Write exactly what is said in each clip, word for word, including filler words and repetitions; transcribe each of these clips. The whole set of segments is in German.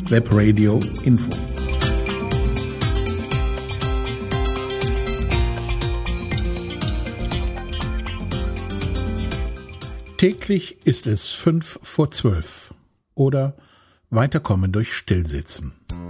Webradio Info. Täglich ist es fünf vor zwölf oder weiterkommen durch Stillsitzen.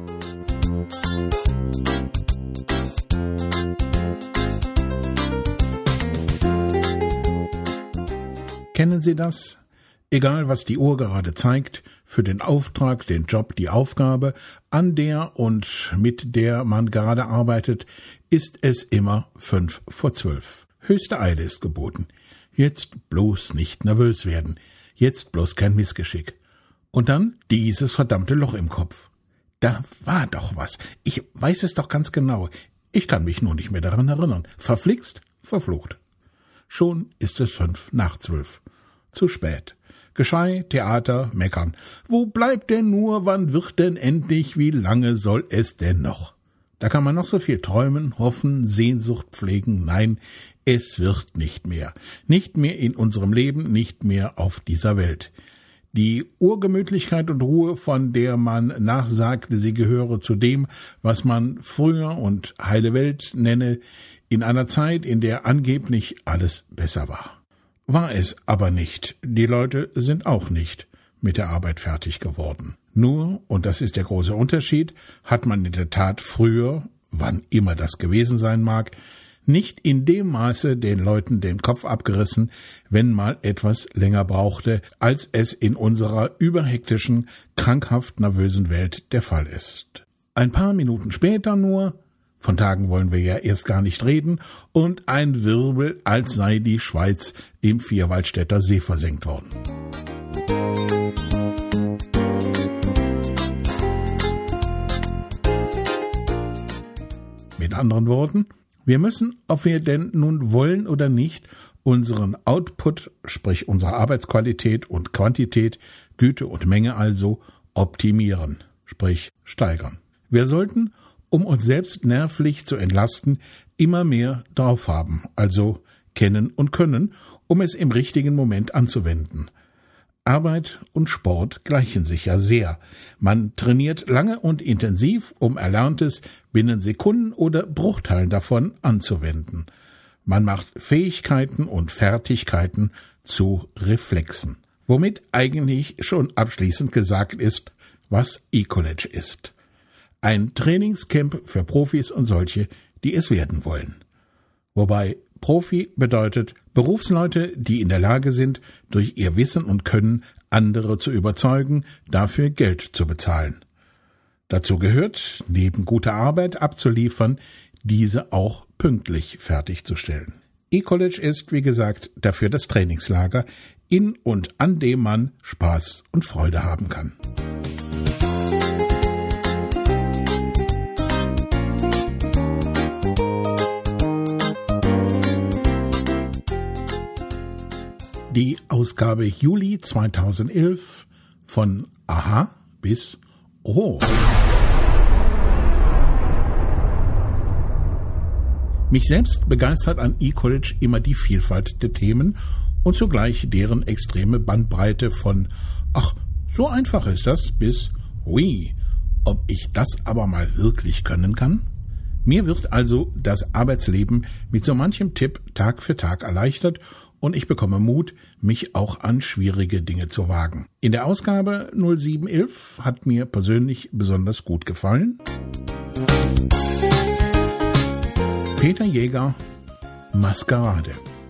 Kennen Sie das? Egal, was die Uhr gerade zeigt, für den Auftrag, den Job, die Aufgabe, an der und mit der man gerade arbeitet, ist es immer fünf vor zwölf. Höchste Eile ist geboten. Jetzt bloß nicht nervös werden. Jetzt bloß kein Missgeschick. Und dann dieses verdammte Loch im Kopf. Da war doch was. Ich weiß es doch ganz genau. Ich kann mich nur nicht mehr daran erinnern. Verflixt, verflucht. Schon ist es fünf nach zwölf. Zu spät. Geschrei, Theater, Meckern. Wo bleibt denn nur, wann wird denn endlich, wie lange soll es denn noch? Da kann man noch so viel träumen, hoffen, Sehnsucht pflegen. Nein, es wird nicht mehr. Nicht mehr in unserem Leben, nicht mehr auf dieser Welt. Die Urgemütlichkeit und Ruhe, von der man nachsagte, sie gehöre zu dem, was man früher und heile Welt nenne, in einer Zeit, in der angeblich alles besser war. War es aber nicht. Die Leute sind auch nicht mit der Arbeit fertig geworden. Nur, und das ist der große Unterschied, hat man in der Tat früher, wann immer das gewesen sein mag, nicht in dem Maße den Leuten den Kopf abgerissen, wenn mal etwas länger brauchte, als es in unserer überhektischen, krankhaft nervösen Welt der Fall ist. Ein paar Minuten später nur, von Tagen wollen wir ja erst gar nicht reden, und ein Wirbel, als sei die Schweiz im Vierwaldstätter See versenkt worden. Mit anderen Worten, wir müssen, ob wir denn nun wollen oder nicht, unseren Output, sprich unsere Arbeitsqualität und Quantität, Güte und Menge also, optimieren, sprich steigern. Wir sollten, um uns selbst nervlich zu entlasten, immer mehr drauf haben, also kennen und können, um es im richtigen Moment anzuwenden. Arbeit und Sport gleichen sich ja sehr. Man trainiert lange und intensiv, um Erlerntes binnen Sekunden oder Bruchteilen davon anzuwenden. Man macht Fähigkeiten und Fertigkeiten zu Reflexen, womit eigentlich schon abschließend gesagt ist, was E-College ist. Ein Trainingscamp für Profis und solche, die es werden wollen. Wobei Profi bedeutet Berufsleute, die in der Lage sind, durch ihr Wissen und Können andere zu überzeugen, dafür Geld zu bezahlen. Dazu gehört, neben guter Arbeit abzuliefern, diese auch pünktlich fertigzustellen. E-College ist, wie gesagt, dafür das Trainingslager, in und an dem man Spaß und Freude haben kann. Die Ausgabe Juli zweitausendelf von Aha bis Oh. Mich selbst begeistert an E-College immer die Vielfalt der Themen und zugleich deren extreme Bandbreite von ach, so einfach ist das bis hui, ob ich das aber mal wirklich können kann? Mir wird also das Arbeitsleben mit so manchem Tipp Tag für Tag erleichtert und ich bekomme Mut, mich auch an schwierige Dinge zu wagen. In der Ausgabe null sieben elf hat mir persönlich besonders gut gefallen Peter Jäger, Maskerade.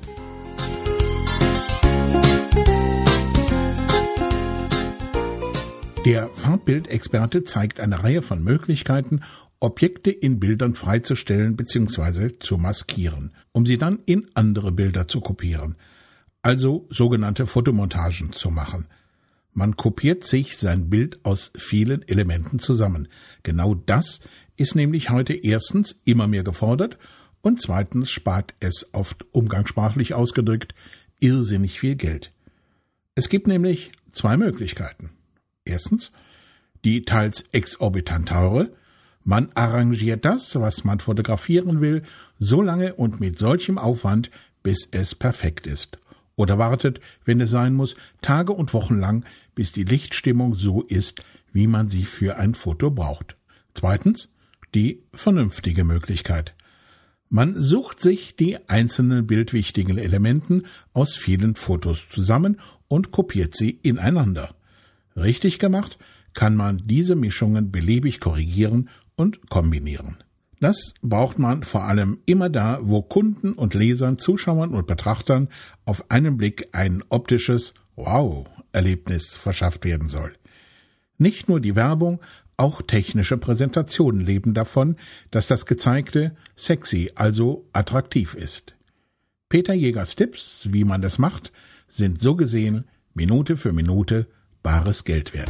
Der Farbbildexperte zeigt eine Reihe von Möglichkeiten, Objekte in Bildern freizustellen bzw. zu maskieren, um sie dann in andere Bilder zu kopieren, also sogenannte Fotomontagen zu machen. Man kopiert sich sein Bild aus vielen Elementen zusammen. Genau das ist nämlich heute erstens immer mehr gefordert und zweitens spart es, oft umgangssprachlich ausgedrückt, irrsinnig viel Geld. Es gibt nämlich zwei Möglichkeiten. Erstens, die teils exorbitant teure. Man arrangiert das, was man fotografieren will, so lange und mit solchem Aufwand, bis es perfekt ist. Oder wartet, wenn es sein muss, Tage und Wochen lang, bis die Lichtstimmung so ist, wie man sie für ein Foto braucht. Zweitens, die vernünftige Möglichkeit. Man sucht sich die einzelnen bildwichtigen Elementen aus vielen Fotos zusammen und kopiert sie ineinander. Richtig gemacht, kann man diese Mischungen beliebig korrigieren und kombinieren. Das braucht man vor allem immer da, wo Kunden und Lesern, Zuschauern und Betrachtern auf einen Blick ein optisches Wow-Erlebnis verschafft werden soll. Nicht nur die Werbung, auch technische Präsentationen leben davon, dass das Gezeigte sexy, also attraktiv ist. Peter Jägers Tipps, wie man das macht, sind so gesehen Minute für Minute bares Geld wert.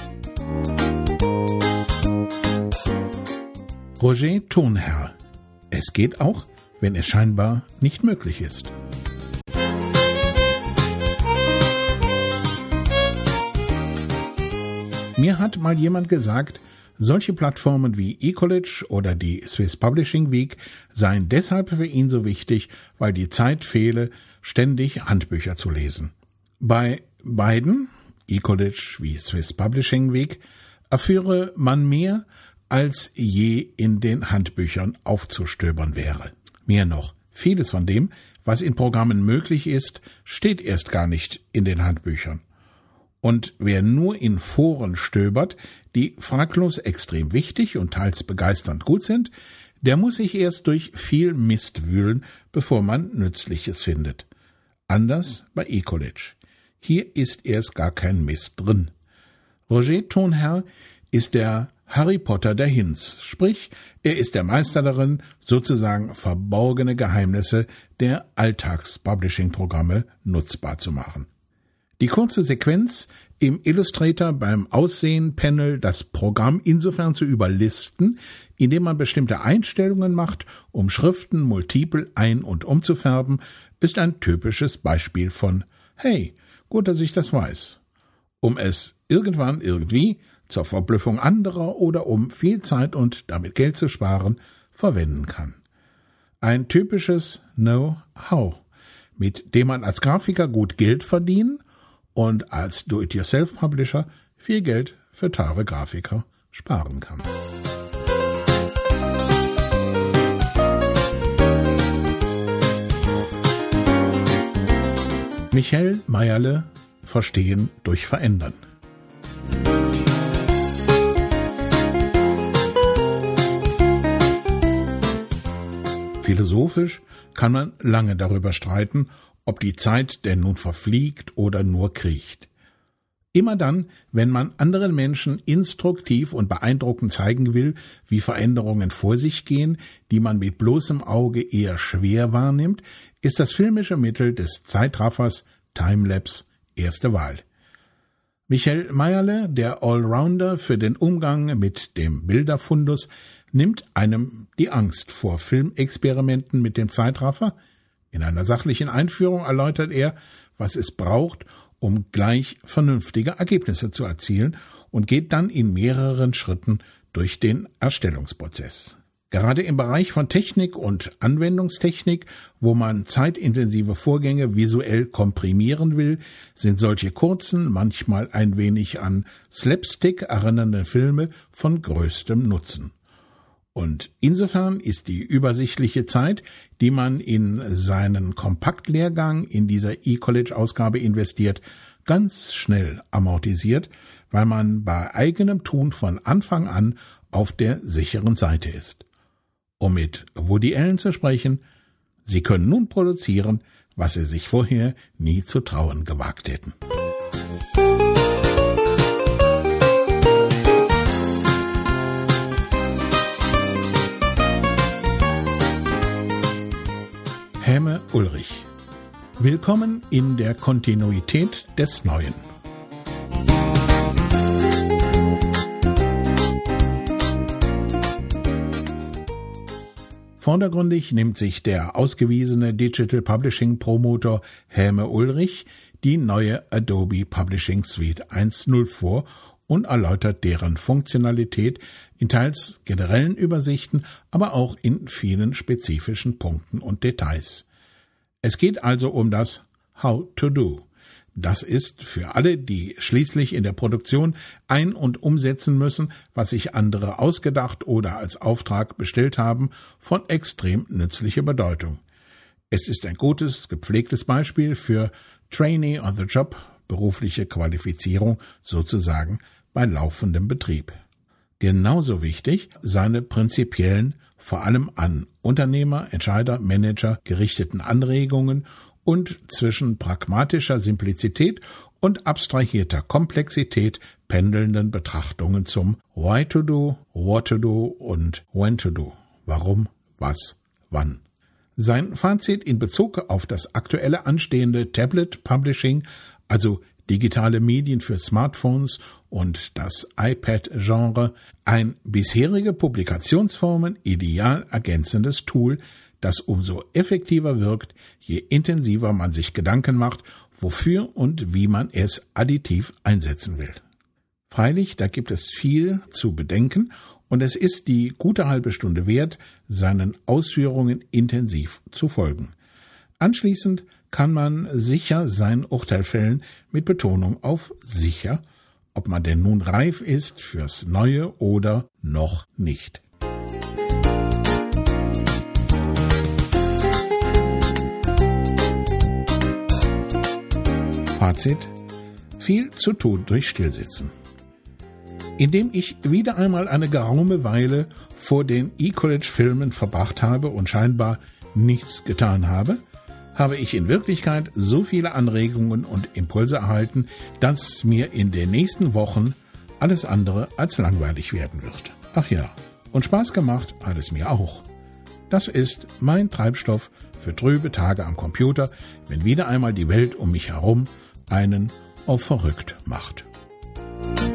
Roger Tonherr. Es geht auch, wenn es scheinbar nicht möglich ist. Mir hat mal jemand gesagt, solche Plattformen wie eCollege oder die Swiss Publishing Week seien deshalb für ihn so wichtig, weil die Zeit fehle, ständig Handbücher zu lesen. Bei beiden, eCollege wie Swiss Publishing Week, erführe man mehr, als je in den Handbüchern aufzustöbern wäre. Mehr noch, vieles von dem, was in Programmen möglich ist, steht erst gar nicht in den Handbüchern. Und wer nur in Foren stöbert, die fraglos extrem wichtig und teils begeisternd gut sind, der muss sich erst durch viel Mist wühlen, bevor man Nützliches findet. Anders bei eCollege. Hier ist erst gar kein Mist drin. Roger Tonherr ist der Harry Potter der Hinz, sprich, er ist der Meister darin, sozusagen verborgene Geheimnisse der Alltags-Publishing-Programme nutzbar zu machen. Die kurze Sequenz, im Illustrator beim Aussehen-Panel das Programm insofern zu überlisten, indem man bestimmte Einstellungen macht, um Schriften multiple ein- und umzufärben, ist ein typisches Beispiel von »Hey, gut, dass ich das weiß«, um es irgendwann irgendwie zur Verblüffung anderer oder um viel Zeit und damit Geld zu sparen, verwenden kann. Ein typisches Know-how, mit dem man als Grafiker gut Geld verdienen und als Do-it-yourself-Publisher viel Geld für teure Grafiker sparen kann. Michael Meierle, Verstehen durch Verändern. Philosophisch kann man lange darüber streiten, ob die Zeit denn nun verfliegt oder nur kriecht. Immer dann, wenn man anderen Menschen instruktiv und beeindruckend zeigen will, wie Veränderungen vor sich gehen, die man mit bloßem Auge eher schwer wahrnimmt, ist das filmische Mittel des Zeitraffers Timelapse erste Wahl. Michael Meierle, der Allrounder für den Umgang mit dem Bilderfundus, nimmt einem die Angst vor Filmexperimenten mit dem Zeitraffer. In einer sachlichen Einführung erläutert er, was es braucht, um gleich vernünftige Ergebnisse zu erzielen, und geht dann in mehreren Schritten durch den Erstellungsprozess. Gerade im Bereich von Technik und Anwendungstechnik, wo man zeitintensive Vorgänge visuell komprimieren will, sind solche kurzen, manchmal ein wenig an Slapstick erinnernden Filme von größtem Nutzen. Und insofern ist die übersichtliche Zeit, die man in seinen Kompaktlehrgang in dieser eCollege-Ausgabe investiert, ganz schnell amortisiert, weil man bei eigenem Tun von Anfang an auf der sicheren Seite ist. Um mit Woody Allen zu sprechen, Sie können nun produzieren, was Sie sich vorher nie zu trauen gewagt hätten. Häme Ulrich. Willkommen in der Kontinuität des Neuen. Vordergründig nimmt sich der ausgewiesene Digital Publishing Promoter Häme Ulrich die neue Adobe Publishing Suite eins Punkt null vor und erläutert deren Funktionalität in teils generellen Übersichten, aber auch in vielen spezifischen Punkten und Details. Es geht also um das How to Do, Das ist für alle, die schließlich in der Produktion ein- und umsetzen müssen, was sich andere ausgedacht oder als Auftrag bestellt haben, von extrem nützlicher Bedeutung. Es ist ein gutes, gepflegtes Beispiel für Trainee on the Job, berufliche Qualifizierung sozusagen bei laufendem Betrieb. Genauso wichtig seine prinzipiellen, vor allem an Unternehmer, Entscheider, Manager gerichteten Anregungen und zwischen pragmatischer Simplizität und abstrahierter Komplexität pendelnden Betrachtungen zum Why to do, What to do und When to do. Warum, was, wann. Sein Fazit in Bezug auf das aktuelle anstehende Tablet Publishing, also digitale Medien für Smartphones und das iPad-Genre, ein bisherige Publikationsformen ideal ergänzendes Tool, das umso effektiver wirkt, je intensiver man sich Gedanken macht, wofür und wie man es additiv einsetzen will. Freilich, da gibt es viel zu bedenken und es ist die gute halbe Stunde wert, seinen Ausführungen intensiv zu folgen. Anschließend kann man sicher sein Urteil fällen, mit Betonung auf sicher, ob man denn nun reif ist fürs Neue oder noch nicht. Fazit: Viel zu tun durch Stillsitzen. Indem ich wieder einmal eine geraume Weile vor den E-College-Filmen verbracht habe und scheinbar nichts getan habe, habe ich in Wirklichkeit so viele Anregungen und Impulse erhalten, dass mir in den nächsten Wochen alles andere als langweilig werden wird. Ach ja, und Spaß gemacht hat es mir auch. Das ist mein Treibstoff für trübe Tage am Computer, wenn wieder einmal die Welt um mich herum einen auf verrückt macht.